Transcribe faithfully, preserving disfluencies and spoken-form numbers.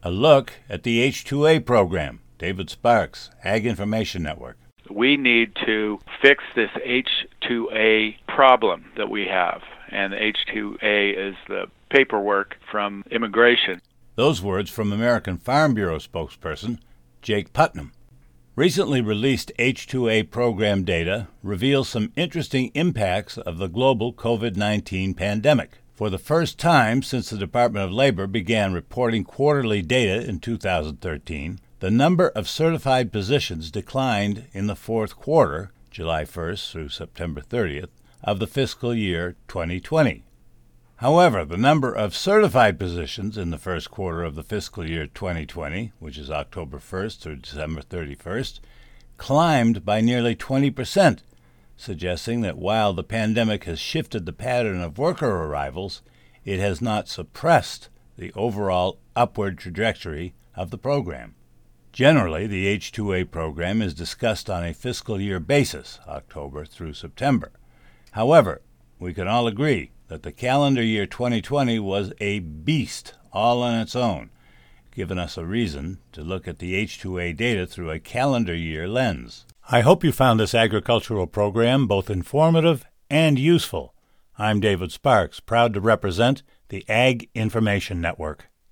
A look at the H two A program. David Sparks, Ag Information Network. We need to fix this H two A problem that we have, and the H two A is the paperwork from immigration. Those words from American Farm Bureau spokesperson Jake Putnam. Recently released H two A program data reveals some interesting impacts of the global covid nineteen pandemic. For the first time since the Department of Labor began reporting quarterly data in two thousand thirteen, the number of certified positions declined in the fourth quarter, July first through September thirtieth, of the fiscal year twenty twenty. However, the number of certified positions in the first quarter of the fiscal year twenty twenty, which is October first through December thirty-first, climbed by nearly twenty percent, suggesting that while the pandemic has shifted the pattern of worker arrivals, it has not suppressed the overall upward trajectory of the program. Generally, the H two A program is discussed on a fiscal year basis, October through September. However, we can all agree that the calendar year twenty twenty was a beast all on its own, giving us a reason to look at the H two A data through a calendar year lens. I hope you found this agricultural program both informative and useful. I'm David Sparks, proud to represent the Ag Information Network.